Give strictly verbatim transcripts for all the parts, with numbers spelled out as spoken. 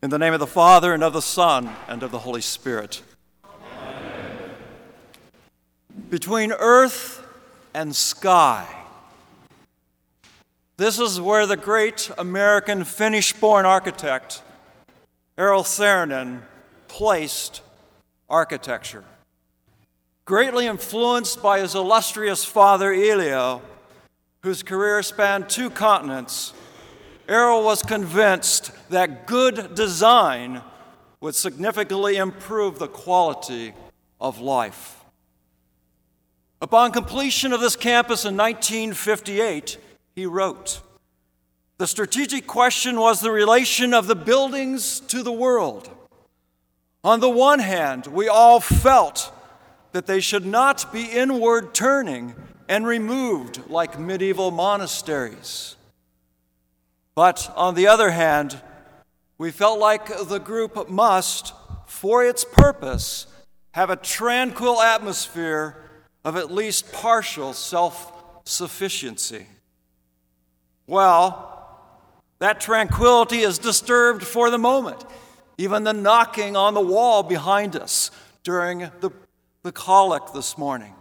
In the name of the Father, and of the Son, and of the Holy Spirit. Amen. Between earth and sky. This is where the great American Finnish-born architect, Eero Saarinen, placed architecture. Greatly influenced by his illustrious father, Elio, whose career spanned two continents, Eero was convinced that good design would significantly improve the quality of life. Upon completion of this campus in nineteen fifty-eight, he wrote, "The strategic question was the relation of the buildings to the world. On the one hand, we all felt that they should not be inward turning and removed like medieval monasteries. But on the other hand, we felt like the group must, for its purpose, have a tranquil atmosphere of at least partial self-sufficiency. Well, that tranquility is disturbed for the moment. Even the knocking on the wall behind us during the, the collect this morning.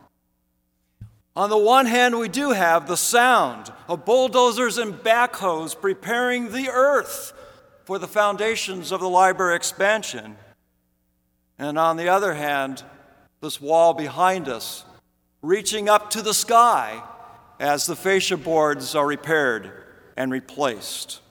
On the one hand, we do have the sound of bulldozers and backhoes preparing the earth for the foundations of the library expansion. And on the other hand, this wall behind us reaching up to the sky as the fascia boards are repaired and replaced.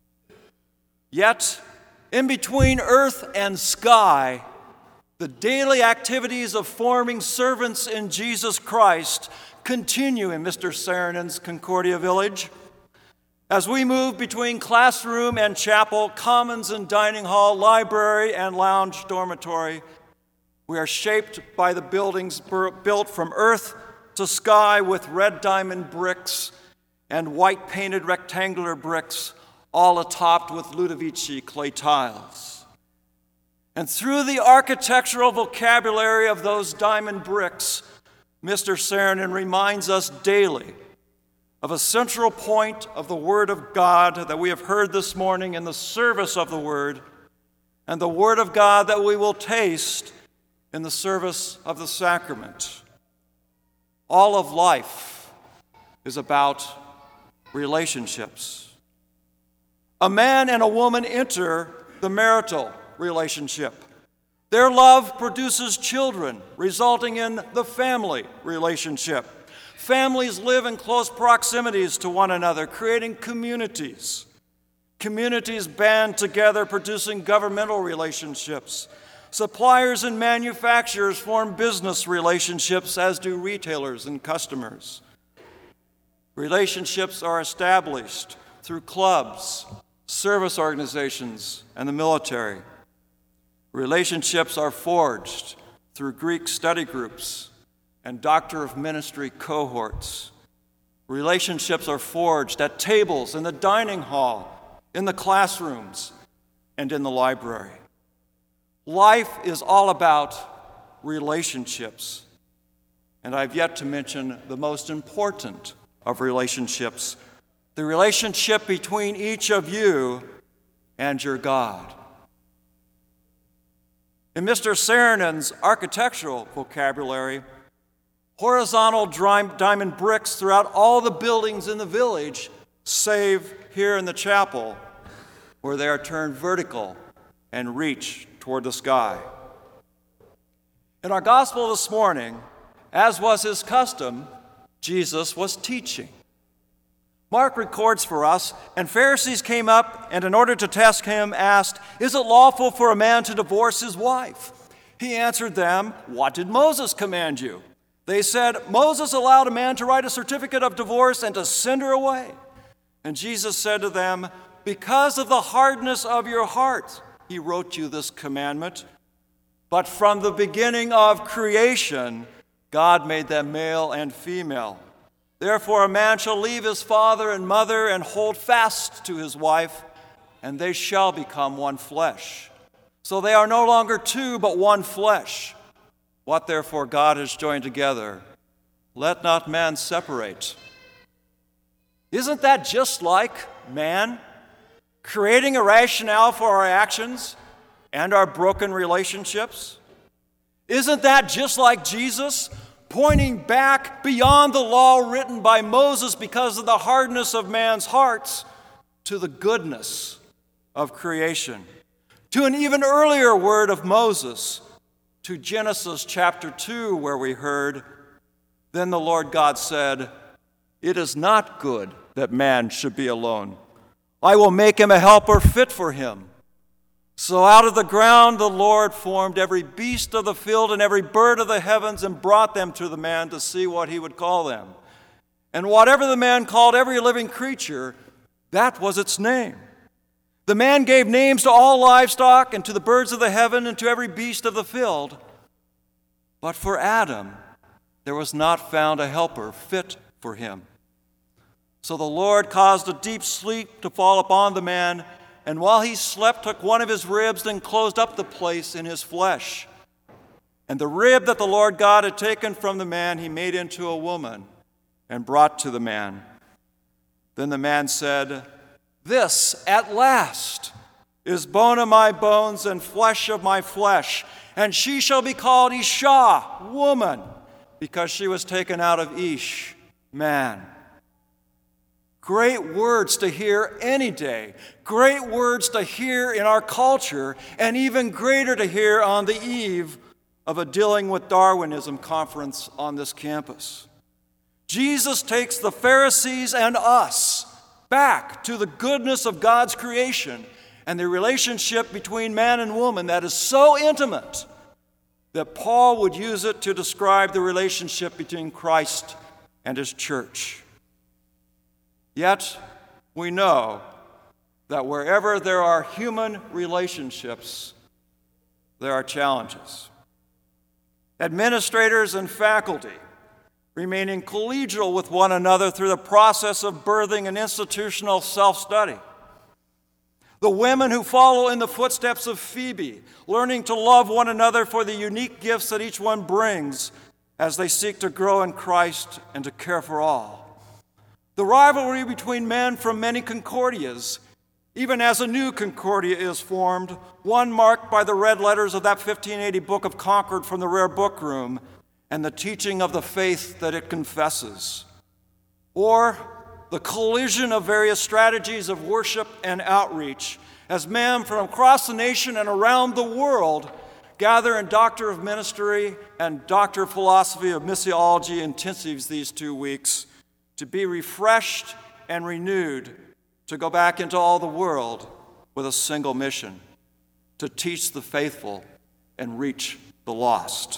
Yet, in between earth and sky, the daily activities of forming servants in Jesus Christ continue in Mister Saarinen's Concordia Village. As we move between classroom and chapel, commons and dining hall, library and lounge dormitory, we are shaped by the buildings built from earth to sky with red diamond bricks and white painted rectangular bricks, all atop with Ludovici clay tiles. And through the architectural vocabulary of those diamond bricks, Mister Saarinen reminds us daily of a central point of the Word of God that we have heard this morning in the service of the Word, and the Word of God that we will taste in the service of the sacrament. All of life is about relationships. A man and a woman enter the marital relationship. Their love produces children, resulting in the family relationship. Families live in close proximities to one another, creating communities. Communities band together, producing governmental relationships. Suppliers and manufacturers form business relationships, as do retailers and customers. Relationships are established through clubs, service organizations, and the military. Relationships are forged through Greek study groups and Doctor of Ministry cohorts. Relationships are forged at tables, in the dining hall, in the classrooms, and in the library. Life is all about relationships. And I've yet to mention the most important of relationships, the relationship between each of you and your God. In Mister Saarinen's architectural vocabulary, horizontal diamond bricks throughout all the buildings in the village, save here in the chapel, where they are turned vertical and reach toward the sky. In our gospel this morning, as was his custom, Jesus was teaching. Mark records for us, and Pharisees came up and in order to test him asked, "Is it lawful for a man to divorce his wife?" He answered them, "What did Moses command you?" They said, "Moses allowed a man to write a certificate of divorce and to send her away." And Jesus said to them, "Because of the hardness of your heart, he wrote you this commandment. But from the beginning of creation, God made them male and female. Therefore, a man shall leave his father and mother and hold fast to his wife, and they shall become one flesh. So they are no longer two, but one flesh. What therefore God has joined together, let not man separate." Isn't that just like man? creating a rationale for our actions and our broken relationships? Isn't that just like Jesus, pointing back beyond the law written by Moses because of the hardness of man's hearts to the goodness of creation, to an even earlier word of Moses, to Genesis chapter two, where we heard, "Then the Lord God said, 'It is not good that man should be alone. I will make him a helper fit for him.' So out of the ground the Lord formed every beast of the field and every bird of the heavens and brought them to the man to see what he would call them. And whatever the man called every living creature, that was its name. The man gave names to all livestock and to the birds of the heaven and to every beast of the field. But for Adam there was not found a helper fit for him. So the Lord caused a deep sleep to fall upon the man, and while he slept, took one of his ribs and closed up the place in his flesh. And the rib that the Lord God had taken from the man, he made into a woman and brought to the man. Then the man said, 'This at last is bone of my bones and flesh of my flesh, and she shall be called Isha, woman, because she was taken out of Ish, man.'" Great words to hear any day, great words to hear in our culture, and even greater to hear on the eve of a Dealing with Darwinism conference on this campus. Jesus takes the Pharisees and us back to the goodness of God's creation and the relationship between man and woman that is so intimate that Paul would use it to describe the relationship between Christ and his church. Yet, we know that wherever there are human relationships, there are challenges. Administrators and faculty remaining collegial with one another through the process of birthing an institutional self-study. The women who follow in the footsteps of Phoebe, learning to love one another for the unique gifts that each one brings as they seek to grow in Christ and to care for all. The rivalry between men from many Concordias, even as a new Concordia is formed, one marked by the red letters of that fifteen eighty Book of Concord from the rare book room and the teaching of the faith that it confesses. Or the collision of various strategies of worship and outreach as men from across the nation and around the world gather in Doctor of Ministry and Doctor of Philosophy of Missiology intensives these two weeks to be refreshed and renewed, to go back into all the world with a single mission, to teach the faithful and reach the lost.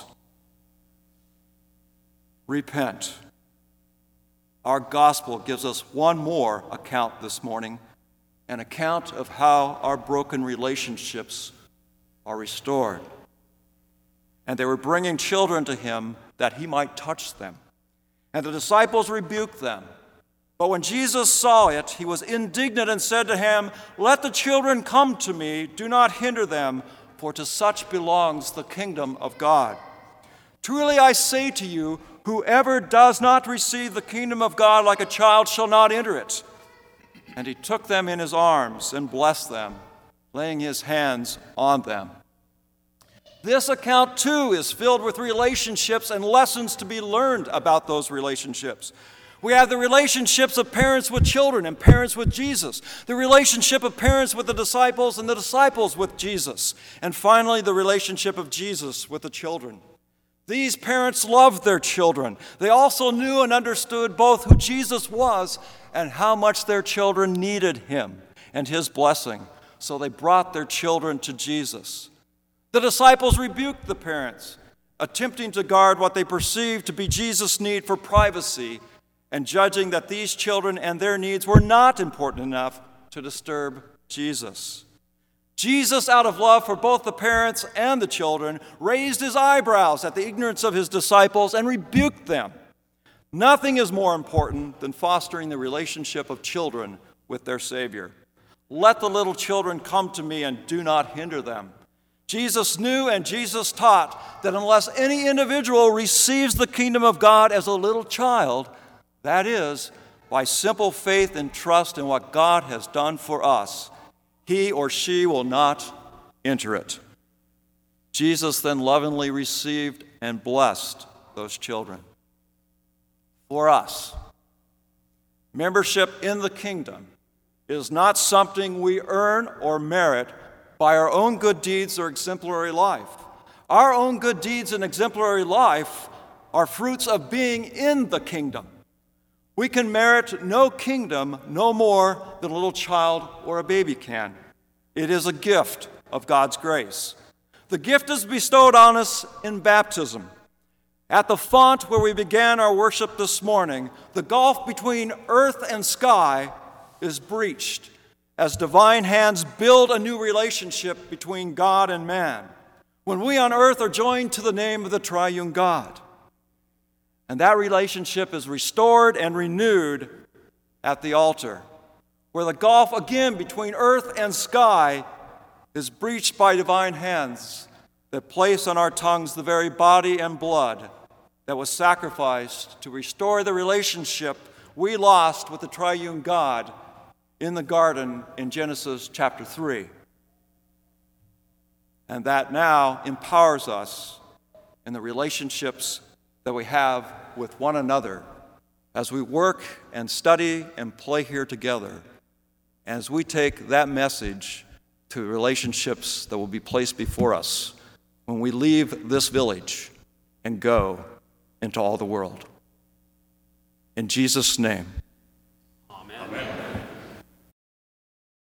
Repent. Our gospel gives us one more account this morning, an account of how our broken relationships are restored. And they were bringing children to him that he might touch them. And the disciples rebuked them. But when Jesus saw it, he was indignant and said to him, "Let the children come to me, do not hinder them, for to such belongs the kingdom of God. Truly I say to you, whoever does not receive the kingdom of God like a child shall not enter it." And he took them in his arms and blessed them, laying his hands on them. This account, too, is filled with relationships and lessons to be learned about those relationships. We have the relationships of parents with children and parents with Jesus, the relationship of parents with the disciples and the disciples with Jesus, and finally the relationship of Jesus with the children. These parents loved their children. They also knew and understood both who Jesus was and how much their children needed him and his blessing, so they brought their children to Jesus. The disciples rebuked the parents, attempting to guard what they perceived to be Jesus' need for privacy and judging that these children and their needs were not important enough to disturb Jesus. Jesus, out of love for both the parents and the children, raised his eyebrows at the ignorance of his disciples and rebuked them. Nothing is more important than fostering the relationship of children with their Savior. "Let the little children come to me and do not hinder them." Jesus knew and Jesus taught that unless any individual receives the kingdom of God as a little child, that is, by simple faith and trust in what God has done for us, he or she will not enter it. Jesus then lovingly received and blessed those children. For us, membership in the kingdom is not something we earn or merit by our own good deeds or exemplary life. Our own good deeds and exemplary life are fruits of being in the kingdom. We can merit no kingdom no more than a little child or a baby can. It is a gift of God's grace. The gift is bestowed on us in baptism. At the font where we began our worship this morning, the gulf between earth and sky is breached as divine hands build a new relationship between God and man, when we on earth are joined to the name of the triune God. And that relationship is restored and renewed at the altar, where the gulf again between earth and sky is breached by divine hands that place on our tongues the very body and blood that was sacrificed to restore the relationship we lost with the triune God in the garden in Genesis chapter three. And that now empowers us in the relationships that we have with one another as we work and study and play here together, as we take that message to relationships that will be placed before us when we leave this village and go into all the world. In Jesus' name. Amen. Amen.